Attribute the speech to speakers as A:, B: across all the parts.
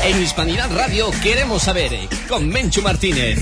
A: En Hispanidad Radio queremos saber, con Menchu Martínez.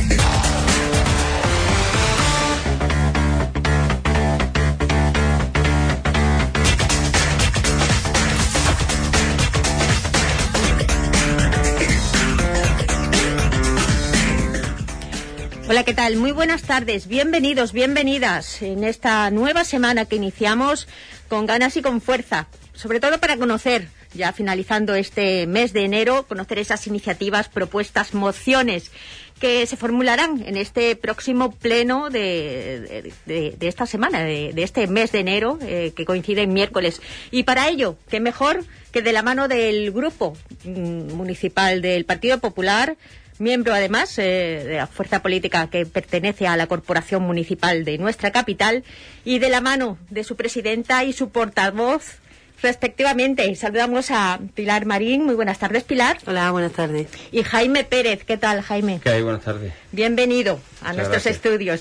B: Hola, ¿qué tal? Muy buenas tardes, bienvenidos, bienvenidas en esta nueva semana que iniciamos con ganas y con fuerza, sobre todo para conocer, ya finalizando este mes de enero, conocer esas iniciativas, propuestas, mociones que se formularán en este próximo pleno de esta semana, de este mes de enero, que coincide en miércoles. Y para ello, qué mejor que de la mano del Grupo Municipal del Partido Popular, miembro además de la fuerza política que pertenece a la Corporación Municipal de nuestra capital, y de la mano de su presidenta y su portavoz respectivamente. Saludamos a Pilar Marín. Muy buenas tardes, Pilar.
C: Hola, buenas tardes.
B: Y Jaime Pérez. ¿Qué tal, Jaime?
D: ¿Qué hay? Buenas tardes.
B: Bienvenido a nuestros estudios.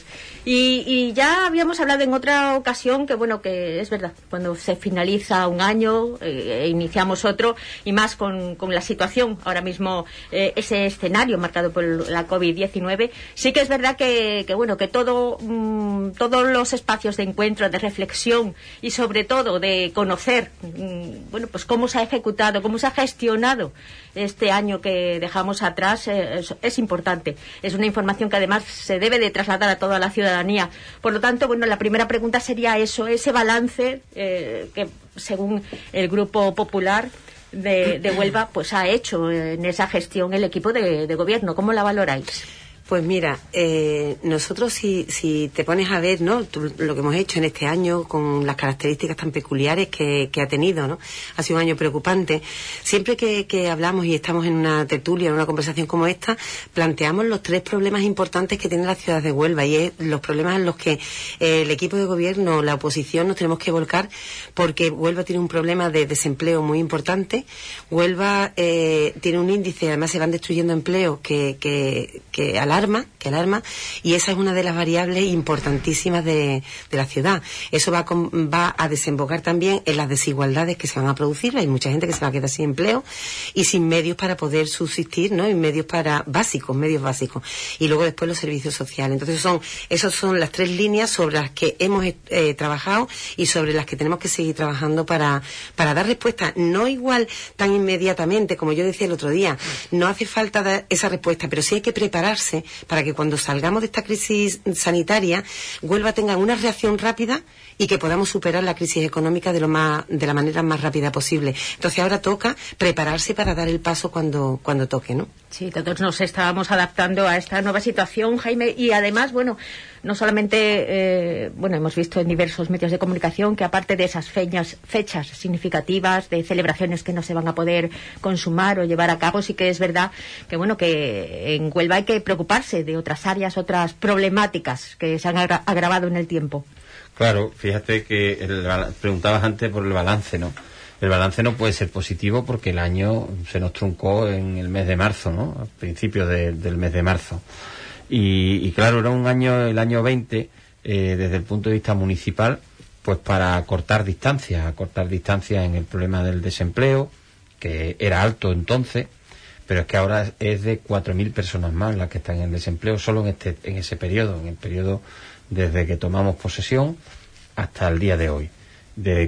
B: Y ya habíamos hablado en otra ocasión que, bueno, que es verdad, cuando se finaliza un año, iniciamos otro, y más con la situación ahora mismo, ese escenario marcado por la COVID-19, sí que es verdad que bueno, que todos los espacios de encuentro, de reflexión y sobre todo de conocer, bueno, pues cómo se ha ejecutado, cómo se ha gestionado este año que dejamos atrás, es importante. Es una información que además se debe de trasladar a toda la ciudadanía. Por lo tanto, bueno, la primera pregunta sería eso, ese balance que según el Grupo Popular de Huelva pues ha hecho en esa gestión el equipo de gobierno. ¿Cómo la valoráis?
C: Pues mira, nosotros si te pones a ver, ¿no?, lo que hemos hecho en este año con las características tan peculiares que ha tenido, ¿no? Ha sido un año preocupante. Siempre que hablamos y estamos en una tertulia, en una conversación como esta, planteamos los tres problemas importantes que tiene la ciudad de Huelva, y es los problemas en los que el equipo de gobierno, la oposición, nos tenemos que volcar, porque Huelva tiene un problema de desempleo muy importante. Huelva tiene un índice, además se van destruyendo empleos que alarma, y esa es una de las variables importantísimas de la ciudad. Eso va a desembocar también en las desigualdades que se van a producir. Hay mucha gente que se va a quedar sin empleo y sin medios para poder subsistir, ¿no?, y medios básicos, y luego después los servicios sociales. Entonces esas son las tres líneas sobre las que hemos trabajado y sobre las que tenemos que seguir trabajando para dar respuesta, no igual tan inmediatamente, como yo decía el otro día, no hace falta dar esa respuesta, pero sí hay que prepararse para que cuando salgamos de esta crisis sanitaria, Huelva tenga una reacción rápida y que podamos superar la crisis económica de la manera más rápida posible. Entonces ahora toca prepararse para dar el paso cuando toque, ¿no?
B: Sí, todos nos estábamos adaptando a esta nueva situación, Jaime, y además, bueno, no solamente, hemos visto en diversos medios de comunicación que aparte de esas fechas significativas, de celebraciones que no se van a poder consumar o llevar a cabo, sí que es verdad que, bueno, que en Huelva hay que preocuparse de otras áreas, otras problemáticas que se han agravado en el tiempo.
D: Claro, fíjate que preguntabas antes por el balance, ¿no? El balance no puede ser positivo porque el año se nos truncó en el mes de marzo, ¿no?, al principio del mes de marzo. Y claro, era un año, el año 20, desde el punto de vista municipal, pues para acortar distancias en el problema del desempleo, que era alto entonces, pero es que ahora es de 4.000 personas más las que están en desempleo solo en ese periodo, en el periodo desde que tomamos posesión hasta el día de hoy, de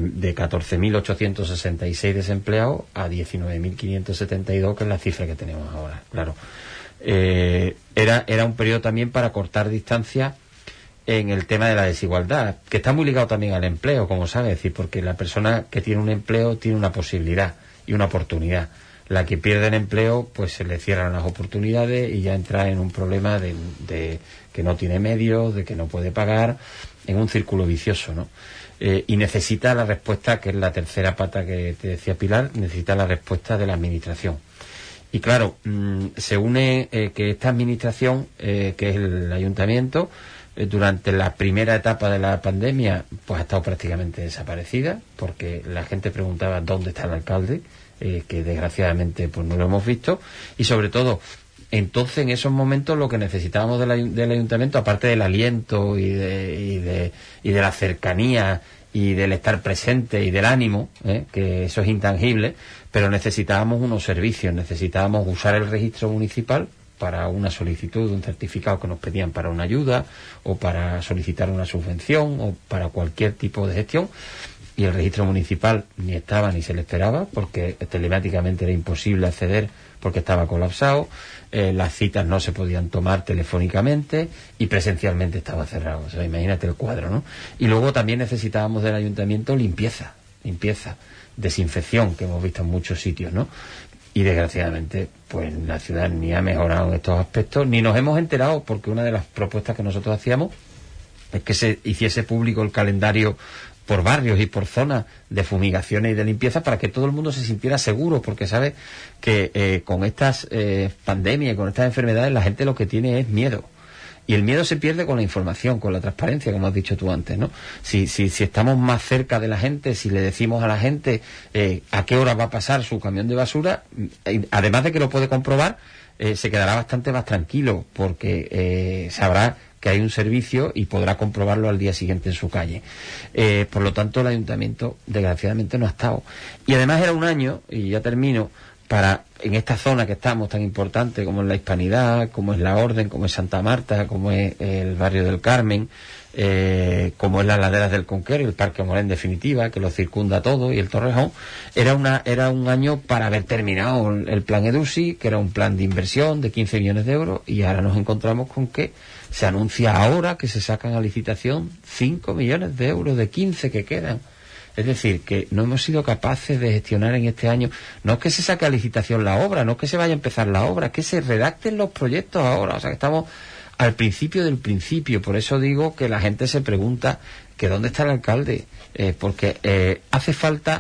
D: 14.866 desempleados a 19.572, que es la cifra que tenemos ahora. Claro, era un periodo también para cortar distancia en el tema de la desigualdad, que está muy ligado también al empleo, como sabes, es decir, porque la persona que tiene un empleo tiene una posibilidad y una oportunidad. La que pierde el empleo, pues se le cierran las oportunidades y ya entra en un problema de que no tiene medios, de que no puede pagar, en un círculo vicioso, ¿no? Y necesita la respuesta, que es la tercera pata que te decía Pilar, necesita la respuesta de la administración. Y claro, se une que esta administración, que es el ayuntamiento, durante la primera etapa de la pandemia, pues ha estado prácticamente desaparecida, porque la gente preguntaba dónde está el alcalde, que desgraciadamente pues no lo hemos visto, y sobre todo entonces en esos momentos lo que necesitábamos del ayuntamiento, aparte del aliento y de la cercanía y del estar presente y del ánimo, que eso es intangible, pero necesitábamos unos servicios, necesitábamos usar el registro municipal para una solicitud, un certificado que nos pedían para una ayuda o para solicitar una subvención o para cualquier tipo de gestión, y el registro municipal ni estaba ni se le esperaba porque telemáticamente era imposible acceder porque estaba colapsado, las citas no se podían tomar telefónicamente y presencialmente estaba cerrado. O sea, imagínate el cuadro, ¿no? Y luego también necesitábamos del ayuntamiento limpieza, desinfección, que hemos visto en muchos sitios, ¿no? Y desgraciadamente, pues la ciudad ni ha mejorado en estos aspectos, ni nos hemos enterado, porque una de las propuestas que nosotros hacíamos es que se hiciese público el calendario por barrios y por zonas de fumigaciones y de limpieza para que todo el mundo se sintiera seguro, porque sabe que con estas pandemias y con estas enfermedades la gente lo que tiene es miedo. Y el miedo se pierde con la información, con la transparencia, como has dicho tú antes, ¿no? Si estamos más cerca de la gente, si le decimos a la gente a qué hora va a pasar su camión de basura, además de que lo puede comprobar, se quedará bastante más tranquilo, porque sabrá que hay un servicio y podrá comprobarlo al día siguiente en su calle. Por lo tanto, el ayuntamiento, desgraciadamente, no ha estado. Y además era un año, y ya termino, para en esta zona que estamos tan importante como es la Hispanidad, como es la Orden, como es Santa Marta, como es el barrio del Carmen, como es las laderas del Conquero y el Parque Moré en definitiva, que lo circunda todo, y el Torrejón, era un año para haber terminado el plan EDUSI, que era un plan de inversión de 15 millones de euros, y ahora nos encontramos con que se anuncia ahora que se sacan a licitación 5 millones de euros de 15 que quedan. Es decir, que no hemos sido capaces de gestionar en este año, no es que se saque a licitación la obra, no es que se vaya a empezar la obra, es que se redacten los proyectos ahora, o sea que estamos al principio del principio. Por eso digo que la gente se pregunta que dónde está el alcalde, porque hace falta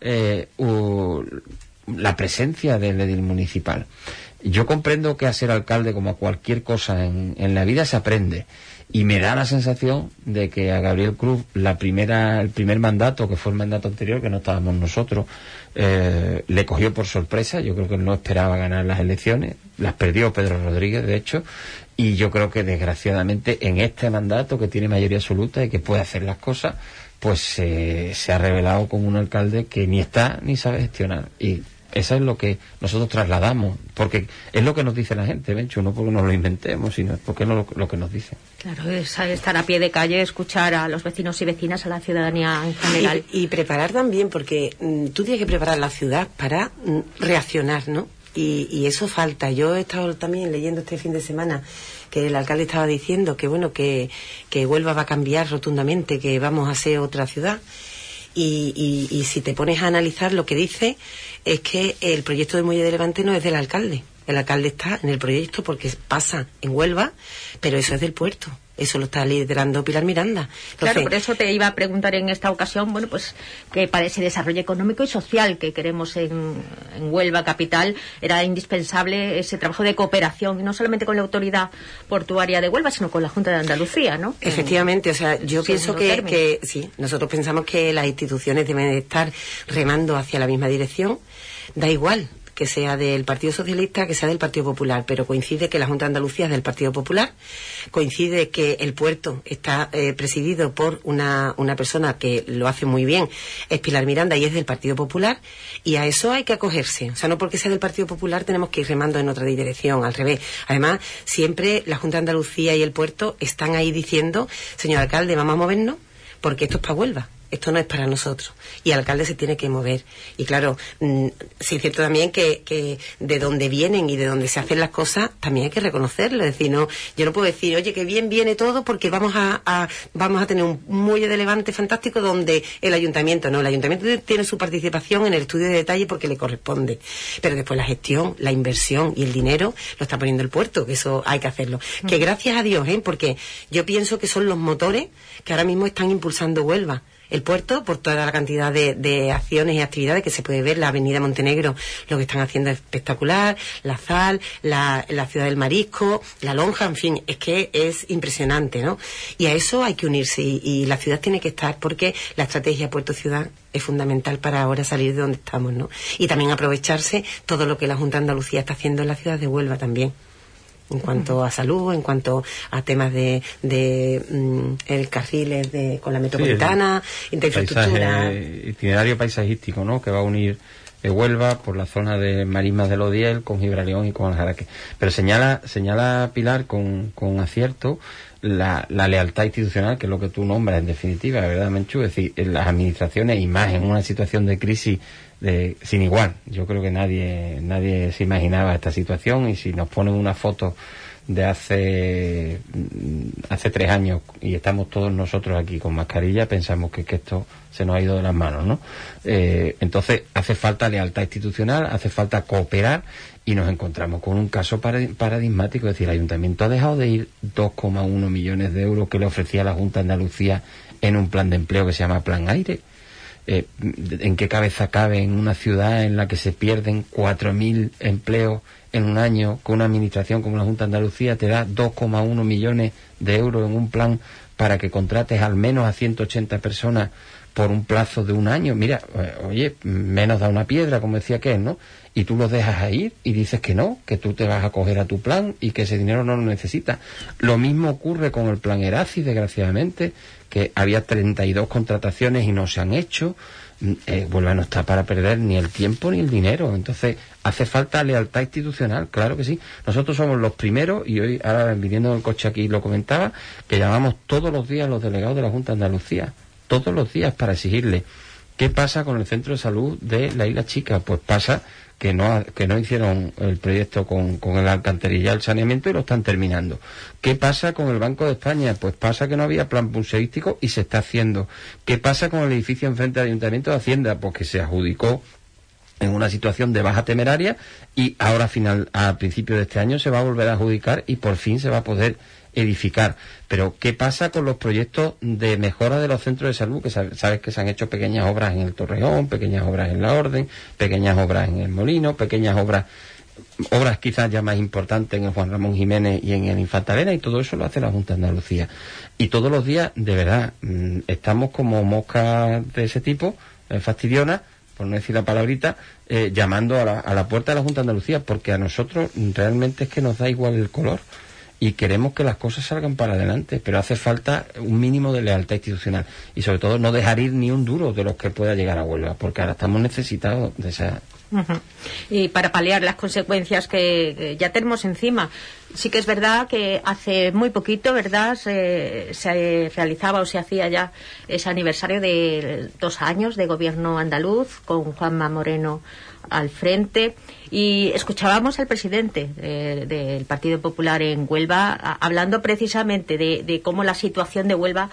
D: la presencia del edil municipal. Yo comprendo que a ser alcalde, como a cualquier cosa en la vida, se aprende. Y me da la sensación de que a Gabriel Cruz el primer mandato, que fue el mandato anterior, que no estábamos nosotros, le cogió por sorpresa. Yo creo que él no esperaba ganar las elecciones, las perdió Pedro Rodríguez, de hecho, y yo creo que desgraciadamente en este mandato, que tiene mayoría absoluta y que puede hacer las cosas, pues se ha revelado como un alcalde que ni está ni sabe gestionar. Y eso es lo que nosotros trasladamos, porque es lo que nos dice la gente, Menchu, no porque nos lo inventemos, sino porque es lo que nos dicen.
B: Claro, es estar a pie de calle, escuchar a los vecinos y vecinas, a la ciudadanía en general.
C: Y preparar también, porque tú tienes que preparar la ciudad para reaccionar, ¿no? Y eso falta. Yo he estado también leyendo este fin de semana que el alcalde estaba diciendo que, bueno, que Huelva va a cambiar rotundamente, que vamos a ser otra ciudad. Y si te pones a analizar, lo que dice es que el proyecto del Muelle de Levante no es del alcalde. El alcalde está en el proyecto porque pasa en Huelva, pero eso es del puerto. Eso lo está liderando Pilar Miranda. Entonces,
B: claro, por eso te iba a preguntar en esta ocasión, bueno, pues que para ese desarrollo económico y social que queremos en Huelva capital, era indispensable ese trabajo de cooperación, no solamente con la autoridad portuaria de Huelva, sino con la Junta de Andalucía, ¿no?
C: Efectivamente, o sea, yo pienso que sí, nosotros pensamos que las instituciones deben estar remando hacia la misma dirección, da igual que sea del Partido Socialista, que sea del Partido Popular, pero coincide que la Junta de Andalucía es del Partido Popular, coincide que el puerto está presidido por una persona que lo hace muy bien, es Pilar Miranda y es del Partido Popular, y a eso hay que acogerse. O sea, no porque sea del Partido Popular tenemos que ir remando en otra dirección, al revés. Además, siempre la Junta de Andalucía y el puerto están ahí diciendo, señor alcalde, vamos a movernos, porque esto es para Huelva. Esto no es para nosotros. Y el alcalde se tiene que mover. Y claro, sí es cierto también que de donde vienen y de donde se hacen las cosas, también hay que reconocerlo. Es decir, no, yo no puedo decir, oye, que bien viene todo porque vamos a tener un muelle de Levante fantástico donde el ayuntamiento tiene su participación en el estudio de detalle porque le corresponde. Pero después la gestión, la inversión y el dinero lo está poniendo el puerto, que eso hay que hacerlo. Que gracias a Dios, porque yo pienso que son los motores que ahora mismo están impulsando Huelva. El puerto, por toda la cantidad de acciones y actividades que se puede ver, la avenida Montenegro, lo que están haciendo es espectacular, la Zal, la ciudad del Marisco, la Lonja, en fin, es que es impresionante, ¿no? Y a eso hay que unirse y la ciudad tiene que estar porque la estrategia puerto-ciudad es fundamental para ahora salir de donde estamos, ¿no? Y también aprovecharse todo lo que la Junta de Andalucía está haciendo en la ciudad de Huelva también. en cuanto a salud, en cuanto a temas de el carriles con la metropolitana, infraestructura.
D: Itinerario paisajístico, ¿no? Que va a unir Huelva por la zona de Marismas del Odiel con Gibraleón y con Aljaraque. Pero señala Pilar con acierto la lealtad institucional, que es lo que tú nombras en definitiva, ¿verdad, Menchu? Es decir, en las administraciones y más en una situación de crisis sin igual. Yo creo que nadie se imaginaba esta situación, y si nos ponen una foto de hace 3 años y estamos todos nosotros aquí con mascarilla, pensamos que esto se nos ha ido de las manos, ¿no? Entonces hace falta lealtad institucional, hace falta cooperar, y nos encontramos con un caso paradigmático. Es decir, el Ayuntamiento ha dejado de ir 2,1 millones de euros que le ofrecía la Junta de Andalucía en un plan de empleo que se llama Plan Aire. ¿En qué cabeza cabe en una ciudad en la que se pierden 4.000 empleos en un año, con una administración como la Junta de Andalucía te da 2,1 millones de euros en un plan para que contrates al menos a 180 personas por un plazo de un año? Mira, oye, menos da una piedra, como decía aquel, ¿no? Y tú los dejas a ir y dices que no, que tú te vas a coger a tu plan y que ese dinero no lo necesitas. Lo mismo ocurre con el plan Eraci, desgraciadamente, que había 32 contrataciones y no se han hecho. Huelva no está para perder ni el tiempo ni el dinero. Entonces hace falta lealtad institucional, claro que sí. Nosotros somos los primeros, y hoy, ahora viniendo en el coche aquí lo comentaba, que llamamos todos los días a los delegados de la Junta de Andalucía, todos los días, para exigirle qué pasa con el centro de salud de la Isla Chica. Pues pasa que no hicieron el proyecto con el alcantarillado, el saneamiento, y lo están terminando. ¿Qué pasa con el Banco de España? Pues pasa que no había plan museístico y se está haciendo. ¿Qué pasa con el edificio enfrente del Ayuntamiento de Hacienda? Pues que se adjudicó en una situación de baja temeraria, y ahora a principio de este año se va a volver a adjudicar y por fin se va a poder edificar. Pero ¿qué pasa con los proyectos de mejora de los centros de salud? Que sabes que se han hecho pequeñas obras en el Torreón, pequeñas obras en La Orden, pequeñas obras en el Molino, pequeñas obras quizás ya más importantes en el Juan Ramón Jiménez y en el Infanta Elena, y todo eso lo hace la Junta de Andalucía. Y todos los días, de verdad, estamos como moscas de ese tipo, fastidionas, por no decir la palabrita, llamando a la puerta de la Junta de Andalucía, porque a nosotros realmente es que nos da igual el color y queremos que las cosas salgan para adelante, pero hace falta un mínimo de lealtad institucional y sobre todo no dejar ir ni un duro de los que pueda llegar a Huelva, porque ahora estamos necesitados de esa...
B: Uh-huh. Y para paliar las consecuencias que ya tenemos encima, sí que es verdad que hace muy poquito, ¿verdad?, se realizaba o se hacía ya ese aniversario de 2 años de gobierno andaluz con Juanma Moreno al frente, y escuchábamos al presidente del Partido Popular en Huelva hablando precisamente de cómo la situación de Huelva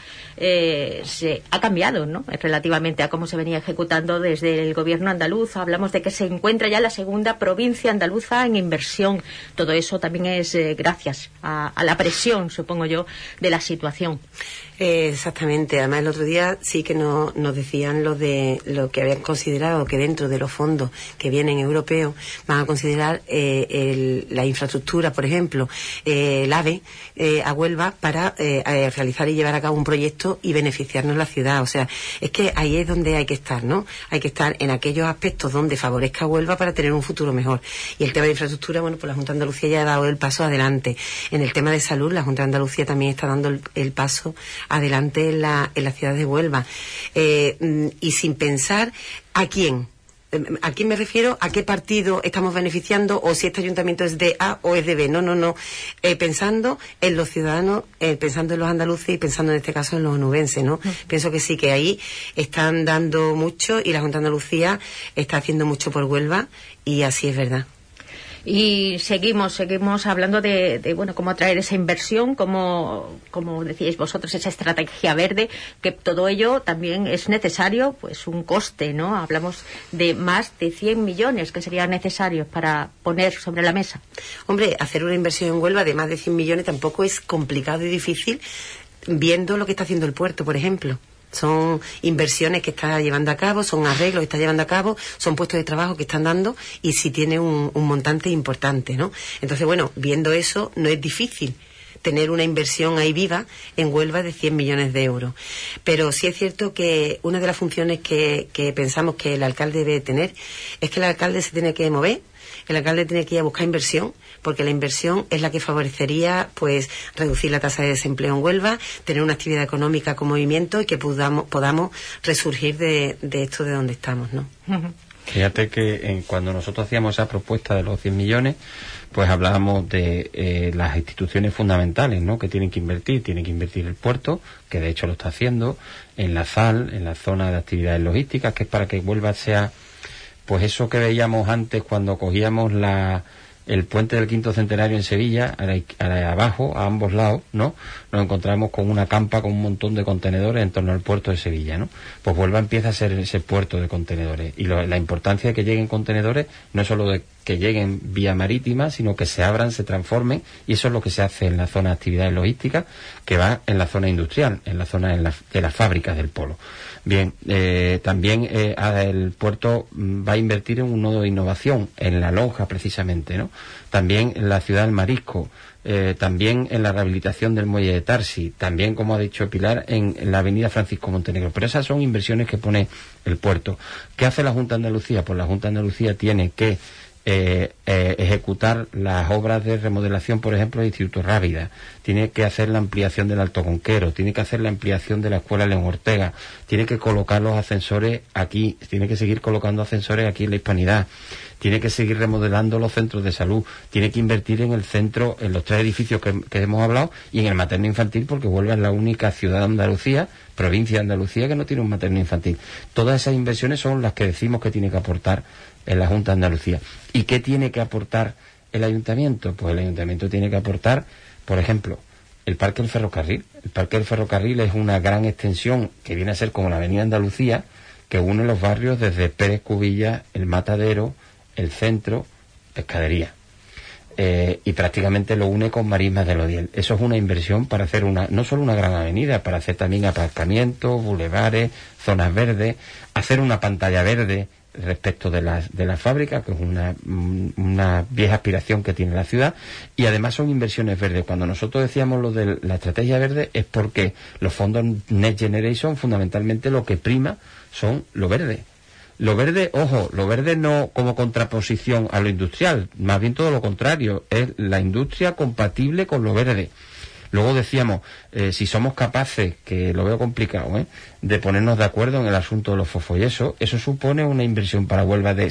B: se ha cambiado, ¿no?, relativamente a cómo se venía ejecutando desde el gobierno andaluz. Hablamos de que se encuentra ya la segunda provincia andaluza en inversión. Todo eso también es gracias a la presión, supongo yo, de la situación.
C: Exactamente. Además, el otro día sí que nos decían lo que habían considerado, que dentro de los fondos que vienen europeos van a considerar la infraestructura, por ejemplo, el AVE a Huelva, para realizar y llevar a cabo un proyecto y beneficiarnos la ciudad. O sea, es que ahí es donde hay que estar, ¿no? Hay que estar en aquellos aspectos donde favorezca a Huelva para tener un futuro mejor. Y el tema de infraestructura, bueno, pues la Junta de Andalucía ya ha dado el paso adelante. En el tema de salud, la Junta de Andalucía también está dando el paso adelante en la ciudad de Huelva, y sin pensar a quién. ¿A quién me refiero? ¿A qué partido estamos beneficiando? ¿O si este ayuntamiento es de A o es de B? No. Pensando en los ciudadanos, pensando en los andaluces y pensando en este caso en los onubenses, ¿no? Pienso que sí, que ahí están dando mucho y la Junta de Andalucía está haciendo mucho por Huelva, y así es verdad.
B: Y seguimos hablando de bueno, cómo atraer esa inversión, como decíais vosotros, esa estrategia verde, que todo ello también es necesario, pues un coste, ¿no? Hablamos de más de 100 millones que serían necesarios para poner sobre la mesa.
C: Hombre, hacer una inversión en Huelva de más de 100 millones tampoco es complicado y difícil, viendo lo que está haciendo el puerto, por ejemplo. Son inversiones que está llevando a cabo, son arreglos que está llevando a cabo, son puestos de trabajo que están dando, y sí tiene un montante importante, ¿no? Entonces, bueno, viendo eso, no es difícil tener una inversión ahí viva en Huelva de 100 millones de euros. Pero sí es cierto que una de las funciones que pensamos que el alcalde debe tener es que el alcalde se tiene que mover el alcalde tiene que ir a buscar inversión, porque la inversión es la que favorecería pues reducir la tasa de desempleo en Huelva, tener una actividad económica con movimiento y que podamos resurgir de esto de donde estamos, ¿no?
D: Fíjate que cuando nosotros hacíamos esa propuesta de los 100 millones, pues hablábamos de las instituciones fundamentales, ¿no?, que tienen que invertir el puerto, que de hecho lo está haciendo, en la ZAL, en la zona de actividades logísticas, que es para que Huelva sea, pues eso que veíamos antes cuando cogíamos el puente del Quinto Centenario en Sevilla, abajo, a ambos lados, ¿no?, nos encontramos con una campa con un montón de contenedores en torno al puerto de Sevilla, ¿no? Pues Huelva empieza a ser ese puerto de contenedores. Y la importancia de que lleguen contenedores no es solo de que lleguen vía marítima, sino que se abran, se transformen, y eso es lo que se hace en la zona de actividades logísticas, que va en la zona industrial, en la zona de las fábricas del polo. Bien, también el puerto va a invertir en un nodo de innovación, en La Lonja precisamente, ¿no? También en la ciudad del Marisco, también en la rehabilitación del muelle de Tarsi, también, como ha dicho Pilar, en la avenida Francisco Montenegro. Pero esas son inversiones que pone el puerto. ¿Qué hace la Junta de Andalucía? Pues la Junta de Andalucía tiene que ejecutar las obras de remodelación, por ejemplo, del Instituto Rábida, tiene que hacer la ampliación del Alto Conquero, tiene que hacer la ampliación de la Escuela León Ortega, tiene que colocar los ascensores aquí, tiene que seguir colocando ascensores aquí en la Hispanidad, tiene que seguir remodelando los centros de salud, tiene que invertir en el centro, en los 3 edificios que hemos hablado, y en el materno infantil, porque Huelva es la única ciudad de Andalucía, provincia de Andalucía, que no tiene un materno infantil. Todas esas inversiones son las que decimos que tiene que aportar en la Junta de Andalucía. ¿Y qué tiene que aportar el Ayuntamiento? Pues el Ayuntamiento tiene que aportar, por ejemplo, el Parque del Ferrocarril. El Parque del Ferrocarril es una gran extensión que viene a ser como la Avenida Andalucía, que une los barrios desde Pérez Cubilla, el Matadero, el Centro, Pescadería. Y prácticamente lo une con Marismas del Odiel. Eso es una inversión para hacer no solo una gran avenida, para hacer también aparcamientos, bulevares, zonas verdes, hacer una pantalla verde respecto de la fábrica, que es una vieja aspiración que tiene la ciudad, y además son inversiones verdes. Cuando nosotros decíamos lo de la estrategia verde es porque los fondos Next Generation fundamentalmente lo que prima son lo verde. Lo verde, ojo, lo verde no como contraposición a lo industrial, más bien todo lo contrario, es la industria compatible con lo verde. Luego decíamos, si somos capaces, que lo veo complicado, de ponernos de acuerdo en el asunto de los fosfoyesos, eso supone una inversión para Huelva de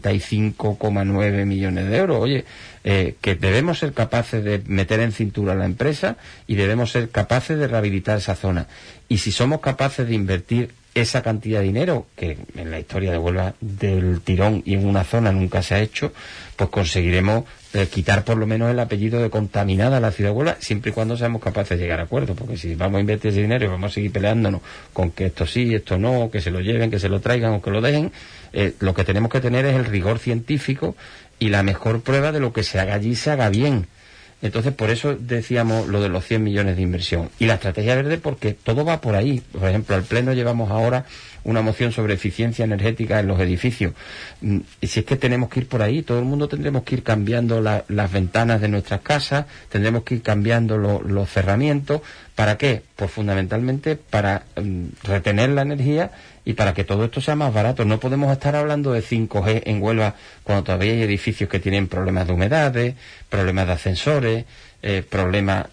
D: 75,9 millones de euros. Oye, que debemos ser capaces de meter en cintura a la empresa y debemos ser capaces de rehabilitar esa zona. Y si somos capaces de invertir esa cantidad de dinero, que en la historia de Huelva del tirón y en una zona nunca se ha hecho, pues conseguiremos quitar por lo menos el apellido de contaminada a la ciudad de Huelva, siempre y cuando seamos capaces de llegar a acuerdo, porque si vamos a invertir ese dinero y vamos a seguir peleándonos con que esto sí, esto no, que se lo lleven, que se lo traigan o que lo dejen, lo que tenemos que tener es el rigor científico y la mejor prueba de lo que se haga allí se haga bien. Entonces, por eso decíamos lo de los 100 millones de inversión. Y la estrategia verde, porque todo va por ahí. Por ejemplo, al Pleno llevamos ahora una moción sobre eficiencia energética en los edificios. Y si es que tenemos que ir por ahí, todo el mundo tendremos que ir cambiando las ventanas de nuestras casas, tendremos que ir cambiando los cerramientos. ¿Para qué? Pues fundamentalmente para retener la energía y para que todo esto sea más barato. No podemos estar hablando de 5G en Huelva cuando todavía hay edificios que tienen problemas de humedades, problemas de ascensores, problemas.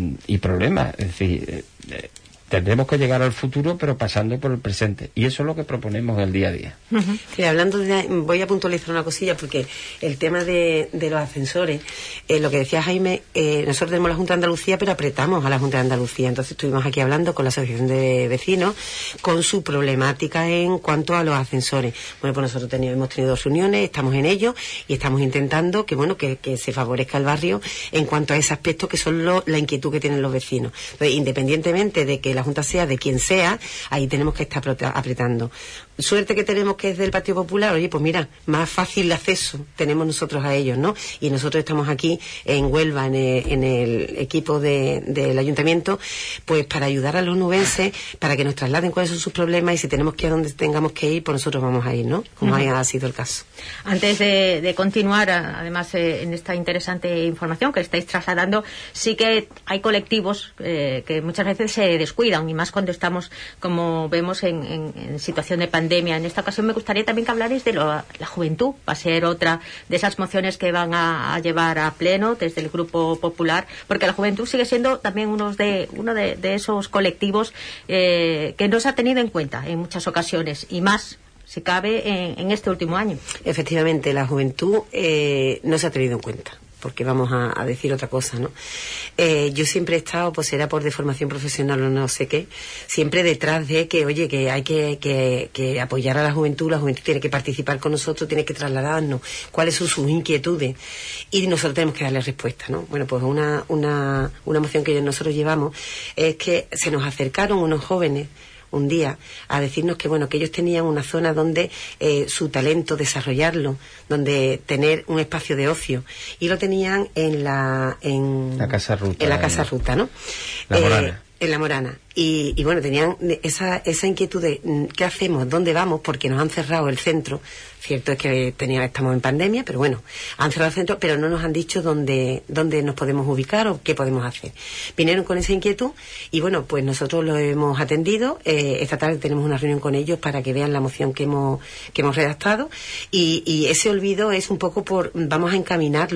D: Es decir, tendremos que llegar al futuro, pero pasando por el presente. Y eso es lo que proponemos el día a día.
C: Sí, voy a puntualizar una cosilla, porque el tema de los ascensores, lo que decía Jaime, nosotros tenemos la Junta de Andalucía, pero apretamos a la Junta de Andalucía. Entonces estuvimos aquí hablando con la Asociación de Vecinos, con su problemática en cuanto a los ascensores. Bueno, pues nosotros hemos tenido reuniones, estamos en ello, y estamos intentando que se favorezca el barrio en cuanto a ese aspecto que son la inquietud que tienen los vecinos. Entonces, independientemente de que la Junta sea de quien sea, ahí tenemos que estar apretando. Suerte que tenemos que es del Partido Popular, oye, pues mira, más fácil de acceso tenemos nosotros a ellos, ¿no? Y nosotros estamos aquí en Huelva, en el equipo del Ayuntamiento, pues para ayudar a los nubenses, para que nos trasladen cuáles son sus problemas, y si tenemos que ir a donde tengamos que ir, pues nosotros vamos a ir, ¿no? Como haya sido el caso.
B: Antes de continuar, además, en esta interesante información que estáis trasladando, sí que hay colectivos que muchas veces se descuidan, y más cuando estamos, como vemos, en situación de pandemia, pandemia. En esta ocasión me gustaría también que hablarais de la juventud. Va a ser otra de esas mociones que van a llevar a pleno desde el Grupo Popular, porque la juventud sigue siendo también uno de esos colectivos que no se ha tenido en cuenta en muchas ocasiones, y más si cabe en este último año.
C: Efectivamente, la juventud no se ha tenido en cuenta, porque vamos a decir otra cosa, ¿no? Yo siempre he estado, pues era por deformación profesional o no sé qué, siempre detrás de que, oye, que hay que apoyar a la juventud tiene que participar con nosotros, tiene que trasladarnos cuáles son sus inquietudes, y nosotros tenemos que darle respuesta, ¿no? Bueno, pues una moción que nosotros llevamos es que se nos acercaron unos jóvenes un día a decirnos que bueno, que ellos tenían una zona donde su talento desarrollarlo, donde tener un espacio de ocio, y lo tenían en la
D: Casa Ruta,
C: en la Casa Ruta, ¿no?
D: La Morana.
C: En la Morana. Y bueno, tenían esa inquietud de ¿qué hacemos? ¿Dónde vamos? Porque nos han cerrado el centro. Cierto es que estamos en pandemia, pero bueno, han cerrado el centro, pero no nos han dicho dónde nos podemos ubicar o qué podemos hacer. Vinieron con esa inquietud y bueno, pues nosotros lo hemos atendido. Esta tarde tenemos una reunión con ellos para que vean la moción que hemos redactado, y ese olvido es un poco vamos a encaminar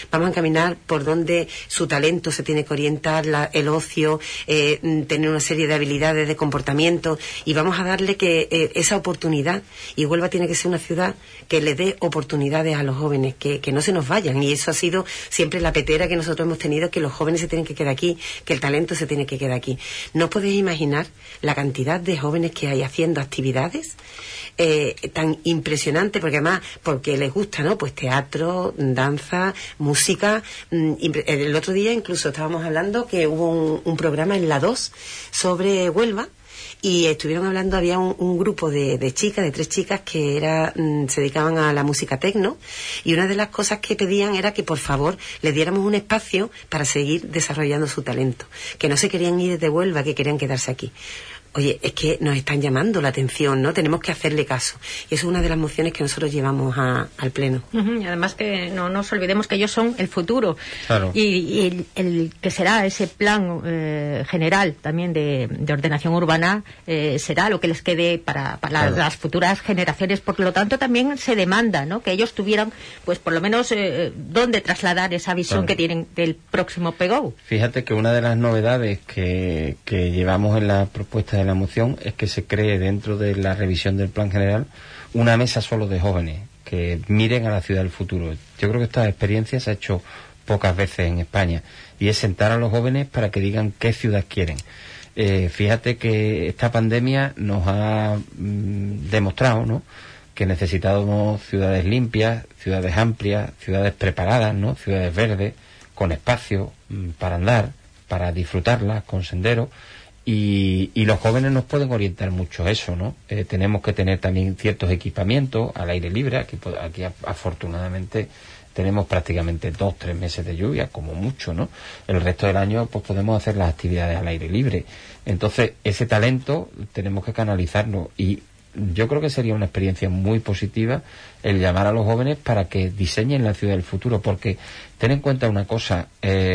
C: por donde su talento se tiene que orientar, el ocio, tener una serie de habilidades de comportamiento, y vamos a darle que esa oportunidad. Y Huelva tiene que ser una ciudad que le dé oportunidades a los jóvenes, que no se nos vayan, y eso ha sido siempre la petera que nosotros hemos tenido, que los jóvenes se tienen que quedar aquí, que el talento se tiene que quedar aquí. No podéis imaginar la cantidad de jóvenes que hay haciendo actividades tan impresionante, porque además porque les gusta, ¿no? Pues teatro, danza, música. El otro día incluso estábamos hablando que hubo un programa en la 2 sobre Huelva, y estuvieron hablando, había un grupo de chicas, de 3 chicas que se dedicaban a la música tecno, y una de las cosas que pedían era que por favor les diéramos un espacio para seguir desarrollando su talento, que no se querían ir de Huelva, que querían quedarse aquí. Oye, es que nos están llamando la atención, ¿no? Tenemos que hacerle caso. Y eso es una de las mociones que nosotros llevamos al Pleno.
B: Y además que no nos olvidemos que ellos son el futuro.
D: Claro.
B: Y el que será ese plan general también de ordenación urbana será lo que les quede para
D: Claro.
B: las futuras generaciones. Por lo tanto, también se demanda, ¿no?, que ellos tuvieran, pues por lo menos, dónde trasladar esa visión
D: Claro.
B: que tienen del próximo PGO.
D: Fíjate que una de las novedades que llevamos en la propuesta de la moción es que se cree dentro de la revisión del plan general una mesa solo de jóvenes que miren a la ciudad del futuro. Yo creo que esta experiencia se ha hecho pocas veces en España, y es sentar a los jóvenes para que digan qué ciudad quieren. Fíjate que esta pandemia nos ha demostrado, ¿no?, que necesitábamos ciudades limpias, ciudades amplias, ciudades preparadas, ¿no?, ciudades verdes, con espacio para andar, para disfrutarlas, con senderos. Y los jóvenes nos pueden orientar mucho a eso, ¿no? Tenemos que tener también ciertos equipamientos al aire libre. Aquí afortunadamente tenemos prácticamente 2-3 meses de lluvia, como mucho, ¿no? El resto del año pues podemos hacer las actividades al aire libre. Entonces, ese talento tenemos que canalizarlo, y yo creo que sería una experiencia muy positiva el llamar a los jóvenes para que diseñen la ciudad del futuro, porque ten en cuenta una cosa,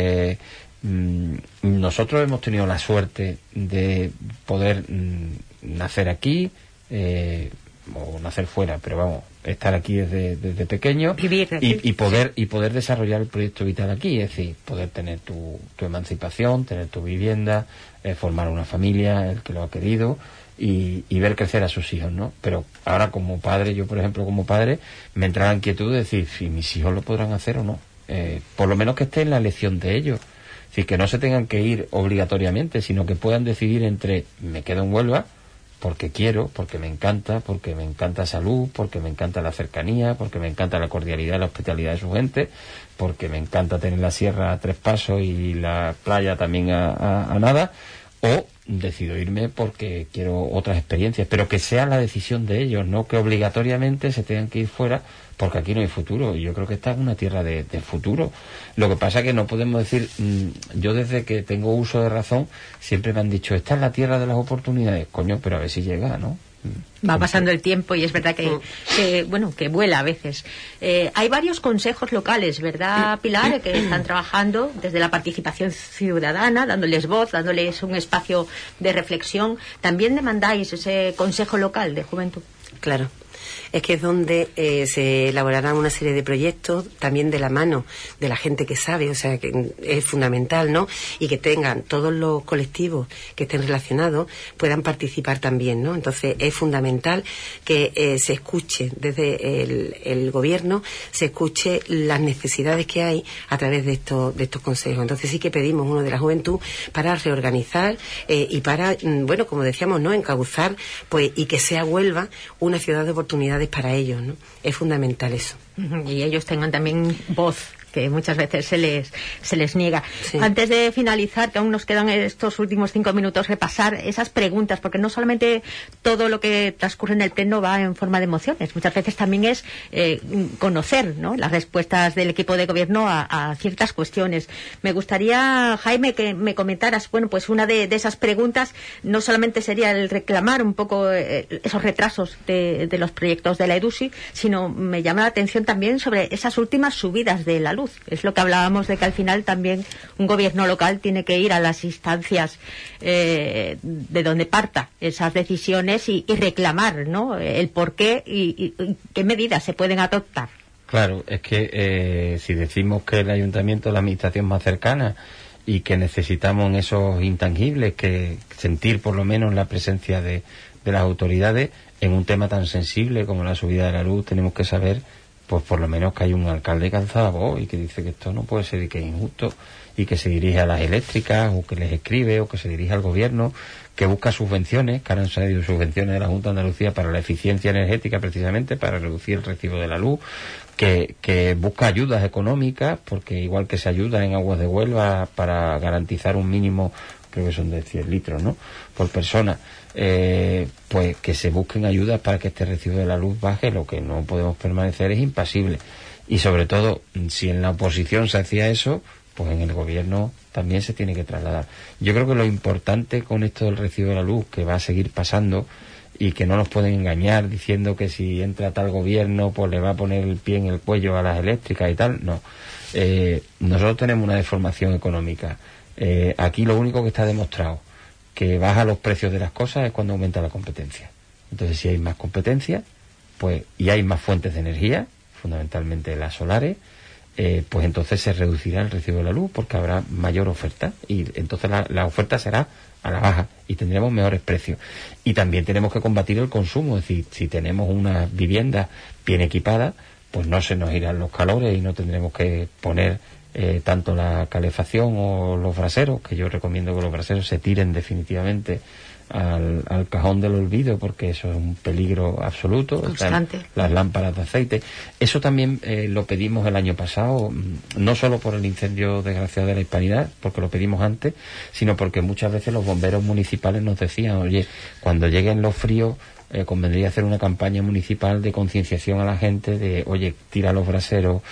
D: nosotros hemos tenido la suerte de poder nacer aquí, o nacer fuera, pero vamos, estar aquí desde pequeño,
B: vivir aquí,
D: y poder desarrollar el proyecto vital aquí, es decir, poder tener tu emancipación, tener tu vivienda, formar una familia, el que lo ha querido, y ver crecer a sus hijos, ¿no? Pero ahora como padre, yo por ejemplo como padre, me entra la inquietud de decir si mis hijos lo podrán hacer o no, por lo menos que esté en la elección de ellos. Es decir, que no se tengan que ir obligatoriamente, sino que puedan decidir entre me quedo en Huelva porque quiero, porque me encanta salud, porque me encanta la cercanía, porque me encanta la cordialidad, la hospitalidad de su gente, porque me encanta tener la sierra a 3 pasos y la playa también a nada, o decido irme porque quiero otras experiencias, pero que sea la decisión de ellos, no que obligatoriamente se tengan que ir fuera porque aquí no hay futuro. Y yo creo que esta es una tierra de futuro. Lo que pasa es que no podemos decir, yo desde que tengo uso de razón siempre me han dicho, esta es la tierra de las oportunidades, coño, pero a ver si llega, ¿no?
B: Va pasando el tiempo y es verdad que vuela a veces. Hay varios consejos locales, ¿verdad, Pilar?, que están trabajando desde la participación ciudadana, dándoles voz, dándoles un espacio de reflexión. ¿También demandáis ese consejo local de juventud?
C: Claro. Es que es donde se elaborarán una serie de proyectos también de la mano de la gente que sabe, o sea, que es fundamental, ¿no? Y que tengan todos los colectivos que estén relacionados puedan participar también, ¿no? Entonces es fundamental que se escuche desde el gobierno, se escuche las necesidades que hay a través de estos consejos. Entonces sí que pedimos uno de la juventud para reorganizar y para, bueno, como decíamos, ¿no? Encauzar, pues, y que sea Huelva una ciudad de oportunidades para ellos, ¿no? Es fundamental eso.
B: Y ellos tengan también voz, que muchas veces se les niega.
C: Sí.
B: Antes de finalizar, que aún nos quedan estos últimos 5 minutos, repasar esas preguntas, porque no solamente todo lo que transcurre en el pleno va en forma de mociones, muchas veces también es conocer, ¿no?, las respuestas del equipo de gobierno a ciertas cuestiones. Me gustaría, Jaime, que me comentaras, bueno, pues una de esas preguntas no solamente sería el reclamar un poco esos retrasos de los proyectos de la EDUSI, sino me llama la atención también sobre esas últimas subidas de la luz. Es lo que hablábamos, de que al final también un gobierno local tiene que ir a las instancias de donde parta esas decisiones y reclamar, ¿no?, el por qué y qué medidas se pueden adoptar.
D: Claro, es que si decimos que el ayuntamiento es la administración más cercana y que necesitamos en esos intangibles que sentir por lo menos la presencia de las autoridades en un tema tan sensible como la subida de la luz, tenemos que saber, pues por lo menos, que hay un alcalde que alza la voz y que dice que esto no puede ser y que es injusto, y que se dirige a las eléctricas, o que les escribe, o que se dirige al gobierno, que busca subvenciones, que ahora han salido subvenciones de la Junta de Andalucía para la eficiencia energética, precisamente para reducir el recibo de la luz, que busca ayudas económicas, porque igual que se ayuda en Aguas de Huelva para garantizar un mínimo, creo que son de 100 litros, ¿no?, por persona, pues que se busquen ayudas para que este recibo de la luz baje. Lo que no podemos permanecer es impasible. Y sobre todo, si en la oposición se hacía eso, pues en el gobierno también se tiene que trasladar. Yo creo que lo importante con esto del recibo de la luz, que va a seguir pasando, y que no nos pueden engañar diciendo que si entra tal gobierno pues le va a poner el pie en el cuello a las eléctricas y tal, no. Nosotros tenemos una deformación económica. Aquí lo único que está demostrado que baja los precios de las cosas es cuando aumenta la competencia. Entonces, si hay más competencia, pues, y hay más fuentes de energía, fundamentalmente las solares, pues entonces se reducirá el recibo de la luz, porque habrá mayor oferta, y entonces la oferta será a la baja y tendremos mejores precios. Y también tenemos que combatir el consumo, es decir, si tenemos una vivienda bien equipada, pues no se nos irán los calores y no tendremos que poner tanto la calefacción o los braseros, que yo recomiendo que los braseros se tiren definitivamente al cajón del olvido, porque eso es un peligro absoluto.
B: Constante.
D: Las lámparas de aceite. Eso también lo pedimos el año pasado, no solo por el incendio desgraciado de la Hispanidad, porque lo pedimos antes, sino porque muchas veces los bomberos municipales nos decían, oye, cuando lleguen los fríos, convendría hacer una campaña municipal de concienciación a la gente de, oye, tira los braseros,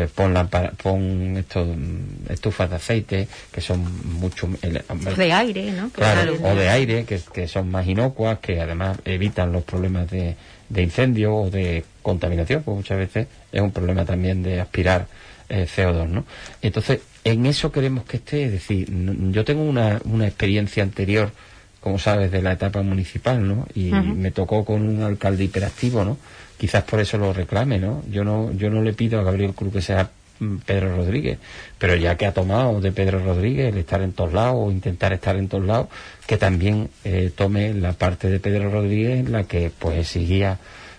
D: pon estufas de aceite, que son mucho
B: de aire, ¿no?
D: Claro, o de aire, que son más inocuas, que además evitan los problemas de incendio o de contaminación, pues muchas veces es un problema también de aspirar CO2, ¿no? Entonces, en eso queremos que esté. Es decir, yo tengo una experiencia anterior, como sabes, de la etapa municipal, ¿no? Y me tocó con un alcalde hiperactivo, ¿no? Quizás por eso lo reclame, ¿no? Yo no le pido a Gabriel Cruz que sea Pedro Rodríguez, pero ya que ha tomado de Pedro Rodríguez el estar en todos lados o intentar estar en todos lados, que también tome la parte de Pedro Rodríguez en la que pues exigía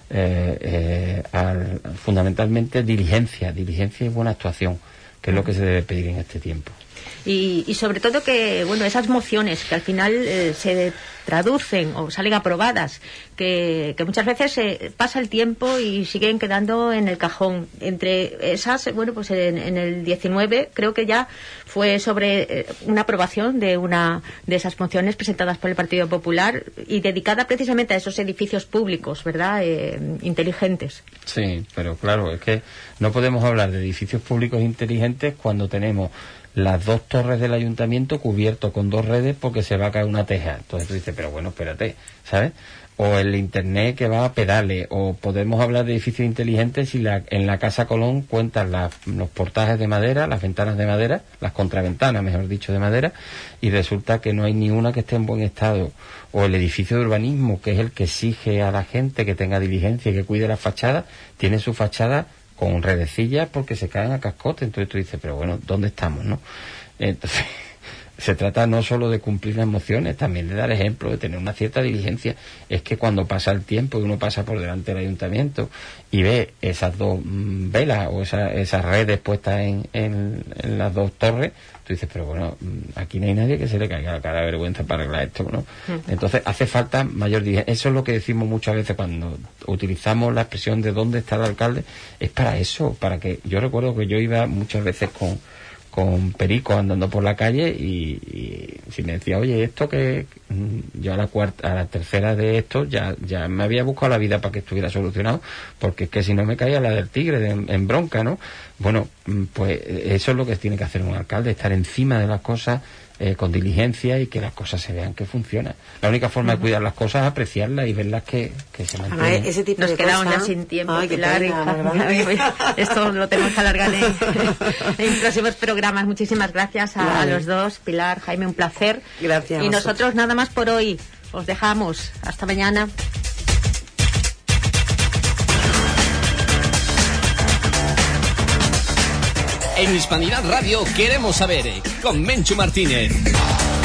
D: fundamentalmente diligencia y buena actuación, que es lo que se debe pedir en este tiempo.
B: Y sobre todo que, bueno, esas mociones que al final se traducen o salen aprobadas, que muchas veces pasa el tiempo y siguen quedando en el cajón. Entre esas, bueno, pues en el 19 creo que ya fue sobre una aprobación de una de esas mociones presentadas por el Partido Popular y dedicada precisamente a esos edificios públicos, ¿verdad?, inteligentes.
D: Sí, pero claro, es que no podemos hablar de edificios públicos inteligentes cuando tenemos las 2 torres del ayuntamiento cubierto con 2 redes porque se va a caer una teja. Entonces tú dices, pero bueno, espérate, ¿sabes? O el internet que va a pedales, o podemos hablar de edificios inteligentes si en la Casa Colón cuentan los portajes de madera, las ventanas de madera, las contraventanas, mejor dicho, de madera, y resulta que no hay ni una que esté en buen estado. O el edificio de urbanismo, que es el que exige a la gente que tenga diligencia y que cuide la fachada, tiene su fachada con redecillas porque se caen a cascote. Entonces tú dices, pero bueno, ¿dónde estamos, no? Entonces se trata no solo de cumplir las mociones, también de dar ejemplo, de tener una cierta diligencia. Es que cuando pasa el tiempo y uno pasa por delante del ayuntamiento y ve esas 2 velas o esas redes puestas en las 2 torres, tú dices, pero bueno, aquí no hay nadie que se le caiga la cara de vergüenza para arreglar esto, ¿no? Entonces hace falta mayor diligencia. Eso es lo que decimos muchas veces cuando utilizamos la expresión de dónde está el alcalde, es para eso, para que... Yo recuerdo que yo iba muchas veces con Perico andando por la calle y si me decía, oye, esto que yo a la tercera de esto ya me había buscado la vida para que estuviera solucionado, porque es que si no me caía la del tigre en bronca, ¿no? Bueno, pues eso es lo que tiene que hacer un alcalde, estar encima de las cosas con diligencia y que las cosas se vean que funcionan. La única forma de cuidar las cosas es apreciarlas y verlas que se mantienen.
C: Ese tipo
B: Nos
C: de
B: quedamos
C: cosas...
B: ya sin tiempo,
C: Ay,
B: Pilar, esto lo tenemos que alargar en próximos programas. Muchísimas gracias a los dos, Pilar, Jaime, un placer.
C: Gracias.
B: Y nosotros nada más por hoy. Os dejamos. Hasta mañana.
A: En Hispanidad Radio queremos saber, con Menchu Martínez.